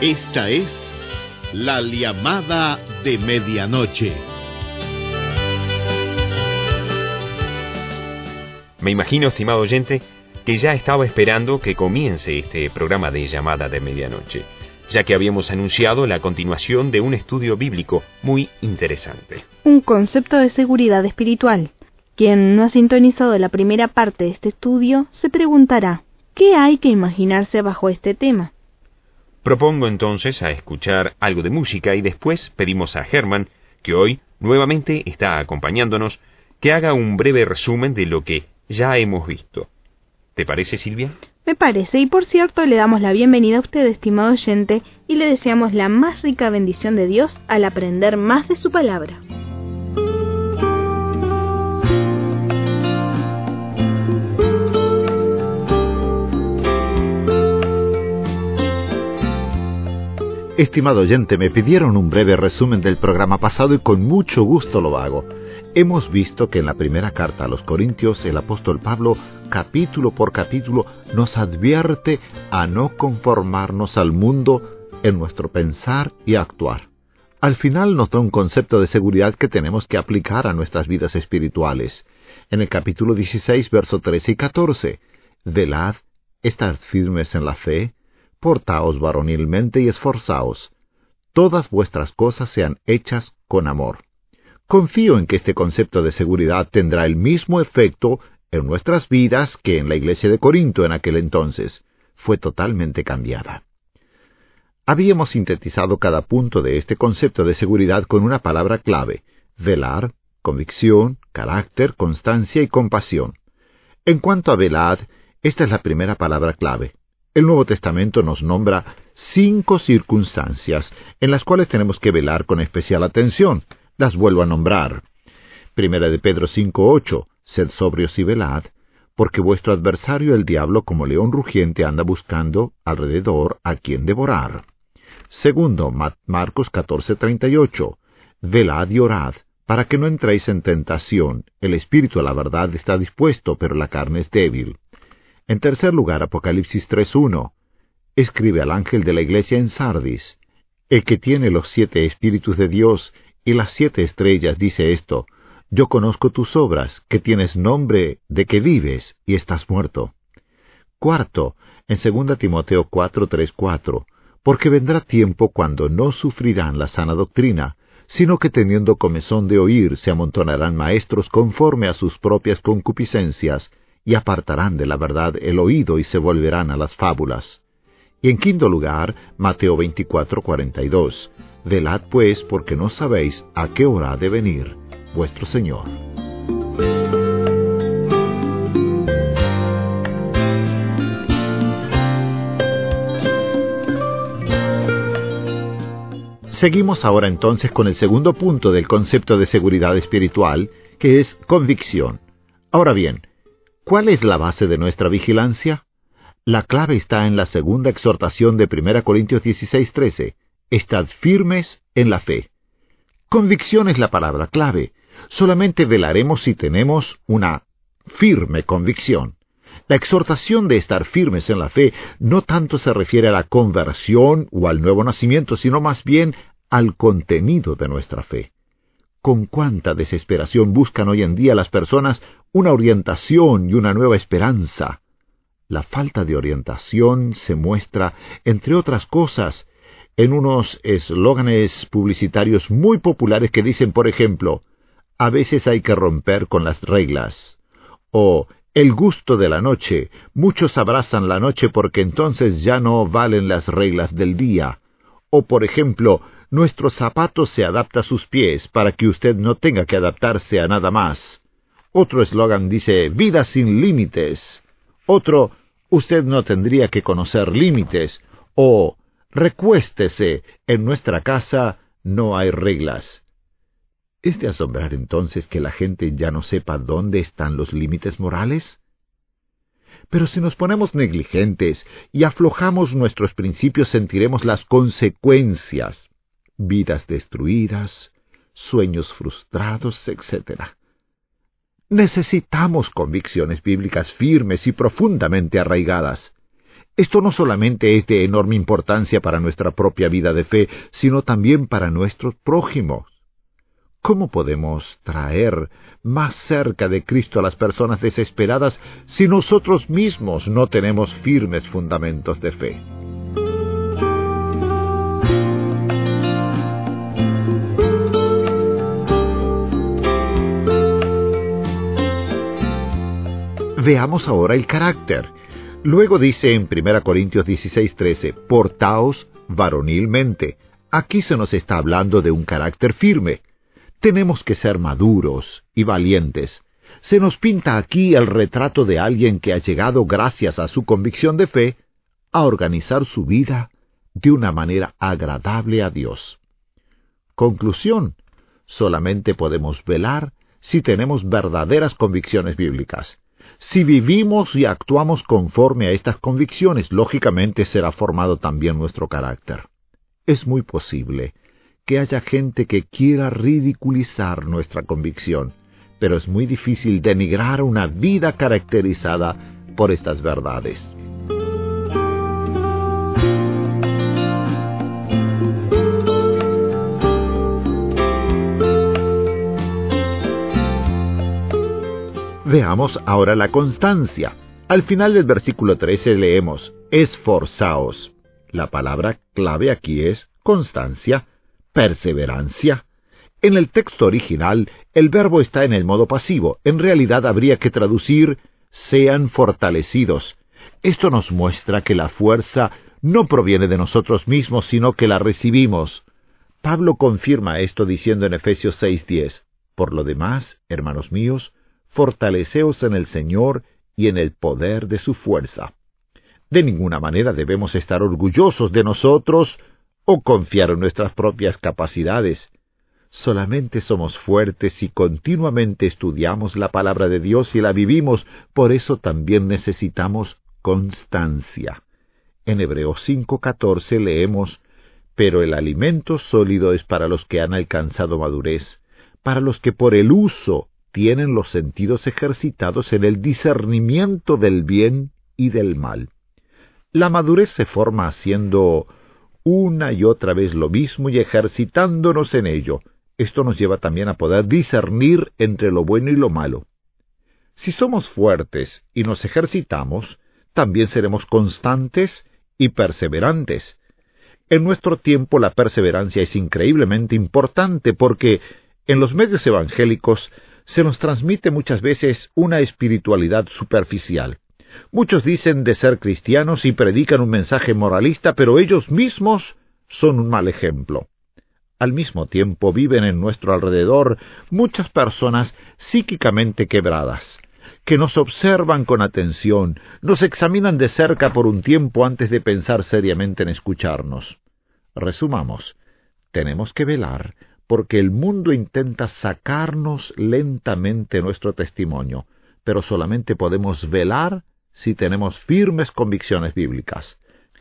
Esta es la llamada de medianoche. Me imagino, estimado oyente, que ya estaba esperando que comience este programa de llamada de medianoche, ya que habíamos anunciado la continuación de un estudio bíblico muy interesante. Un concepto de seguridad espiritual. Quien no ha sintonizado la primera parte de este estudio se preguntará, ¿qué hay que imaginarse bajo este tema? Propongo entonces a escuchar algo de música y después pedimos a Germán, que hoy nuevamente está acompañándonos, que haga un breve resumen de lo que ya hemos visto. ¿Te parece, Silvia? Me parece, y por cierto le damos la bienvenida a usted, estimado oyente, y le deseamos la más rica bendición de Dios al aprender más de su palabra. Estimado oyente, me pidieron un breve resumen del programa pasado y con mucho gusto lo hago. Hemos visto que en la primera carta a los Corintios el apóstol Pablo, capítulo por capítulo, nos advierte a no conformarnos al mundo en nuestro pensar y actuar. Al final nos da un concepto de seguridad que tenemos que aplicar a nuestras vidas espirituales. En el capítulo 16, versos 13 y 14, velad, estad firmes en la fe, portaos varonilmente y esforzaos. Todas vuestras cosas sean hechas con amor. Confío en que este concepto de seguridad tendrá el mismo efecto en nuestras vidas que en la iglesia de Corinto en aquel entonces. Fue totalmente cambiada. Habíamos sintetizado cada punto de este concepto de seguridad con una palabra clave: velar, convicción, carácter, constancia y compasión. En cuanto a velad, esta es la primera palabra clave. El Nuevo Testamento nos nombra 5 circunstancias en las cuales tenemos que velar con especial atención. Las vuelvo a nombrar. Primera de Pedro 5:8, sed sobrios y velad, porque vuestro adversario el diablo como león rugiente anda buscando alrededor a quien devorar. Segundo, Marcos 14:38, velad y orad, para que no entréis en tentación. El espíritu a la verdad está dispuesto, pero la carne es débil. En tercer lugar, Apocalipsis 3:1, escribe al ángel de la iglesia en Sardis, el que tiene los 7 espíritus de Dios y las 7 estrellas, dice esto: yo conozco tus obras, que tienes nombre de que vives y estás muerto. Cuarto, en 2 Timoteo 4:3-4, porque vendrá tiempo cuando no sufrirán la sana doctrina, sino que teniendo comezón de oír, se amontonarán maestros conforme a sus propias concupiscencias, y apartarán de la verdad el oído y se volverán a las fábulas. Y en quinto lugar, Mateo 24:42, velad pues, porque no sabéis a qué hora ha de venir vuestro Señor. Seguimos ahora entonces con el segundo punto del concepto de seguridad espiritual, que es convicción. Ahora bien, ¿cuál es la base de nuestra vigilancia? La clave está en la segunda exhortación de 1 Corintios 16:13. Estad firmes en la fe. Convicción es la palabra clave. Solamente velaremos si tenemos una firme convicción. La exhortación de estar firmes en la fe no tanto se refiere a la conversión o al nuevo nacimiento, sino más bien al contenido de nuestra fe. Con cuánta desesperación buscan hoy en día las personas una orientación y una nueva esperanza. La falta de orientación se muestra, entre otras cosas, en unos eslóganes publicitarios muy populares que dicen, por ejemplo, a veces hay que romper con las reglas, o el gusto de la noche, muchos abrazan la noche porque entonces ya no valen las reglas del día, o por ejemplo, nuestro zapato se adapta a sus pies para que usted no tenga que adaptarse a nada más. Otro eslogan dice, vida sin límites. Otro, usted no tendría que conocer límites. O, recuéstese, en nuestra casa no hay reglas. ¿Es de asombrar entonces que la gente ya no sepa dónde están los límites morales? Pero si nos ponemos negligentes y aflojamos nuestros principios, sentiremos las consecuencias. Vidas destruidas, sueños frustrados, etc. Necesitamos convicciones bíblicas firmes y profundamente arraigadas. Esto no solamente es de enorme importancia para nuestra propia vida de fe, sino también para nuestros prójimos. ¿Cómo podemos traer más cerca de Cristo a las personas desesperadas si nosotros mismos no tenemos firmes fundamentos de fe? Veamos ahora el carácter. Luego dice en 1 Corintios 16:13, portaos varonilmente. Aquí se nos está hablando de un carácter firme. Tenemos que ser maduros y valientes. Se nos pinta aquí el retrato de alguien que ha llegado, gracias a su convicción de fe, a organizar su vida de una manera agradable a Dios. Conclusión: solamente podemos velar si tenemos verdaderas convicciones bíblicas. Si vivimos y actuamos conforme a estas convicciones, lógicamente será formado también nuestro carácter. Es muy posible que haya gente que quiera ridiculizar nuestra convicción, pero es muy difícil denigrar una vida caracterizada por estas verdades. Veamos ahora la constancia. Al final del versículo 13 leemos, esforzaos. La palabra clave aquí es constancia, perseverancia. En el texto original, el verbo está en el modo pasivo. En realidad habría que traducir, sean fortalecidos. Esto nos muestra que la fuerza no proviene de nosotros mismos, sino que la recibimos. Pablo confirma esto diciendo en Efesios 6:10, por lo demás, hermanos míos, fortaleceos en el Señor y en el poder de su fuerza. De ninguna manera debemos estar orgullosos de nosotros o confiar en nuestras propias capacidades. Solamente somos fuertes si continuamente estudiamos la palabra de Dios y la vivimos. Por eso también necesitamos constancia. En Hebreos 5:14 leemos, pero el alimento sólido es para los que han alcanzado madurez, para los que por el uso tienen los sentidos ejercitados en el discernimiento del bien y del mal. La madurez se forma haciendo una y otra vez lo mismo y ejercitándonos en ello. Esto nos lleva también a poder discernir entre lo bueno y lo malo. Si somos fuertes y nos ejercitamos, también seremos constantes y perseverantes. En nuestro tiempo la perseverancia es increíblemente importante porque en los medios evangélicos se nos transmite muchas veces una espiritualidad superficial. Muchos dicen de ser cristianos y predican un mensaje moralista, pero ellos mismos son un mal ejemplo. Al mismo tiempo viven en nuestro alrededor muchas personas psíquicamente quebradas, que nos observan con atención, nos examinan de cerca por un tiempo antes de pensar seriamente en escucharnos. Resumamos, tenemos que velar porque el mundo intenta sacarnos lentamente nuestro testimonio, pero solamente podemos velar si tenemos firmes convicciones bíblicas.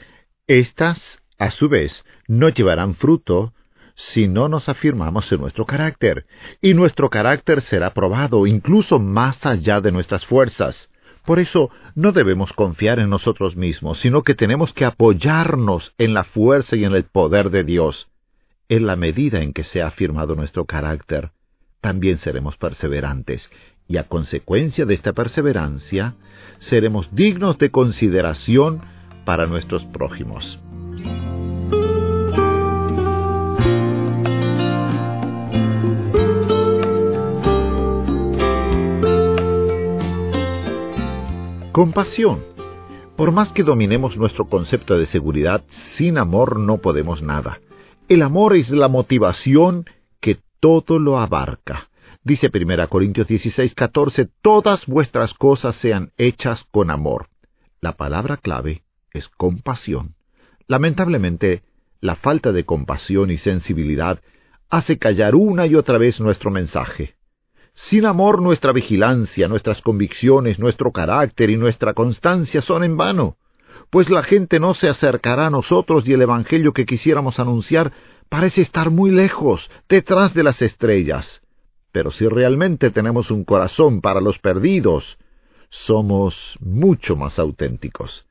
Estas, a su vez, no llevarán fruto si no nos afirmamos en nuestro carácter, y nuestro carácter será probado incluso más allá de nuestras fuerzas. Por eso no debemos confiar en nosotros mismos, sino que tenemos que apoyarnos en la fuerza y en el poder de Dios. En la medida en que sea afirmado nuestro carácter, también seremos perseverantes, y a consecuencia de esta perseverancia, seremos dignos de consideración para nuestros prójimos. Compasión. Por más que dominemos nuestro concepto de seguridad, sin amor no podemos nada. El amor es la motivación que todo lo abarca. Dice 1 Corintios 16:14, todas vuestras cosas sean hechas con amor. La palabra clave es compasión. Lamentablemente, la falta de compasión y sensibilidad hace callar una y otra vez nuestro mensaje. Sin amor, nuestra vigilancia, nuestras convicciones, nuestro carácter y nuestra constancia son en vano, pues la gente no se acercará a nosotros y el evangelio que quisiéramos anunciar parece estar muy lejos, detrás de las estrellas. Pero si realmente tenemos un corazón para los perdidos, somos mucho más auténticos.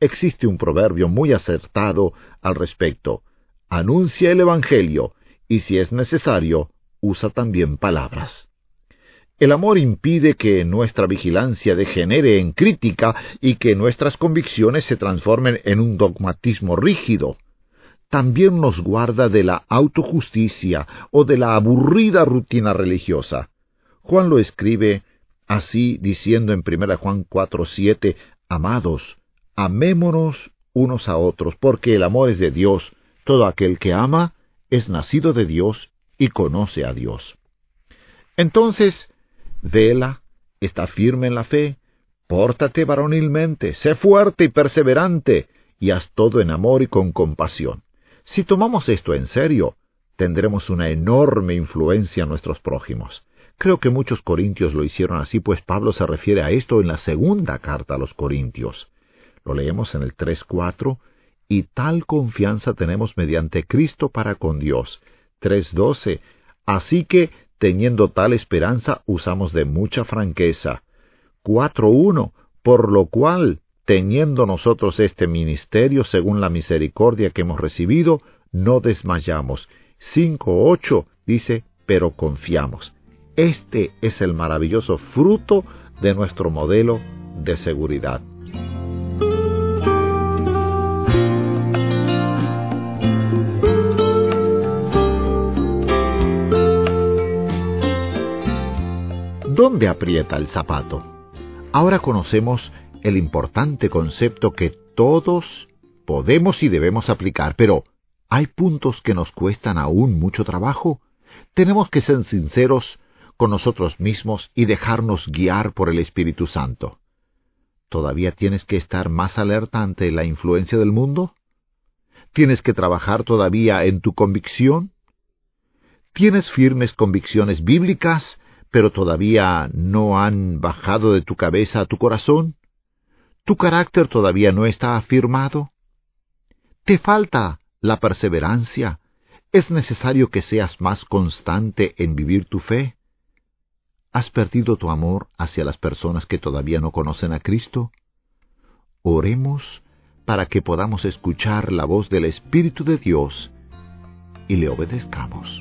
Existe un proverbio muy acertado al respecto. Anuncia el Evangelio, y si es necesario, usa también palabras. El amor impide que nuestra vigilancia degenere en crítica y que nuestras convicciones se transformen en un dogmatismo rígido. También nos guarda de la autojusticia o de la aburrida rutina religiosa. Juan lo escribe así, diciendo en 1 Juan 4:7, Amados, amémonos unos a otros, porque el amor es de Dios. Todo aquel que ama es nacido de Dios y conoce a Dios. Entonces, vela, está firme en la fe, pórtate varonilmente, sé fuerte y perseverante, y haz todo en amor y con compasión. Si tomamos esto en serio, tendremos una enorme influencia en nuestros prójimos. Creo que muchos corintios lo hicieron así, pues Pablo se refiere a esto en la segunda carta a los Corintios. Lo leemos en el 3:4, y tal confianza tenemos mediante Cristo para con Dios. 3:12, así que, teniendo tal esperanza, usamos de mucha franqueza. 4:1, por lo cual, teniendo nosotros este ministerio según la misericordia que hemos recibido, no desmayamos. 5:8 dice, pero confiamos. Este es el maravilloso fruto de nuestro modelo de seguridad. ¿Dónde aprieta el zapato? Ahora conocemos el importante concepto que todos podemos y debemos aplicar, pero ¿hay puntos que nos cuestan aún mucho trabajo? Tenemos que ser sinceros con nosotros mismos y dejarnos guiar por el Espíritu Santo. ¿Todavía tienes que estar más alerta ante la influencia del mundo? ¿Tienes que trabajar todavía en tu convicción? ¿Tienes firmes convicciones bíblicas, pero todavía no han bajado de tu cabeza a tu corazón? ¿Tu carácter todavía no está afirmado? ¿Te falta la perseverancia? ¿Es necesario que seas más constante en vivir tu fe? ¿Has perdido tu amor hacia las personas que todavía no conocen a Cristo? Oremos para que podamos escuchar la voz del Espíritu de Dios y le obedezcamos.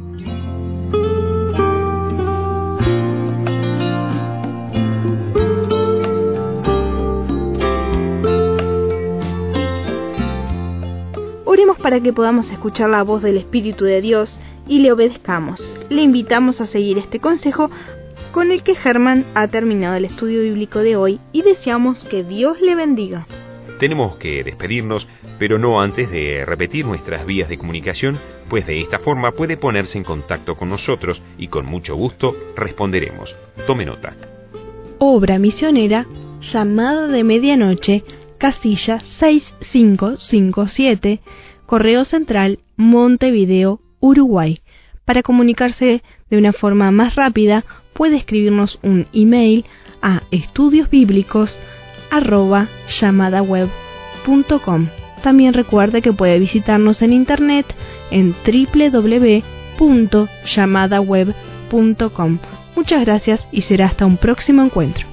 Oremos para que podamos escuchar la voz del Espíritu de Dios y le obedezcamos. Le invitamos a seguir este consejo con el que Germán ha terminado el estudio bíblico de hoy y deseamos que Dios le bendiga. Tenemos que despedirnos, pero no antes de repetir nuestras vías de comunicación, pues de esta forma puede ponerse en contacto con nosotros y con mucho gusto responderemos. Tome nota. Obra misionera, Llamada de Medianoche, casilla 6557, Correo Central, Montevideo, Uruguay. Para comunicarse de una forma más rápida, puede escribirnos un email a estudiosbiblicos@llamadaweb.com. También recuerde que puede visitarnos en internet en www.llamadaweb.com. Muchas gracias y será hasta un próximo encuentro.